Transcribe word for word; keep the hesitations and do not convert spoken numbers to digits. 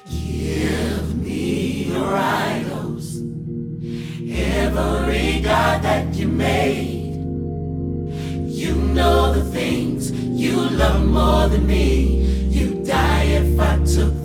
Give me your idols, every God that you made. You know the things you love more than me. You'd die if I took